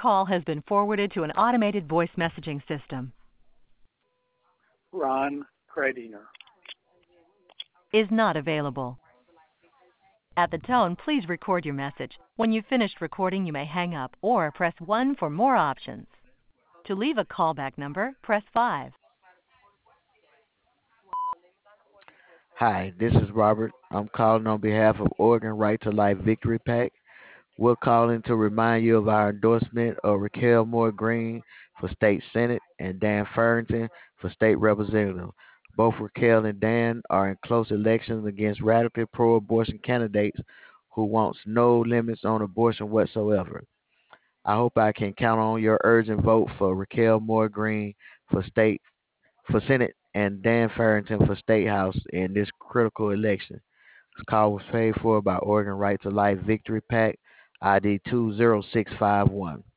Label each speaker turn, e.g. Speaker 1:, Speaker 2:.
Speaker 1: call has been forwarded to an automated voice messaging system.
Speaker 2: Ron Credinger.
Speaker 1: Is not available. At the tone, please record your message. When you've finished recording, you may hang up or press 1 for more options. To leave a callback number, press 5.
Speaker 3: Hi, this is Robert. I'm calling on behalf of Oregon Right to Life Victory PAC. We're calling to remind you of our endorsement of Raquel Moore Green for State Senate and Dan Farrington for State Representative. Both Raquel and Dan are in close elections against radical pro-abortion candidates who wants no limits on abortion whatsoever. I hope I can count on your urgent vote for Raquel Moore Green for Senate and Dan Farrington for State House in this critical election. This call was paid for by Oregon Right to Life Victory PAC, ID 20651.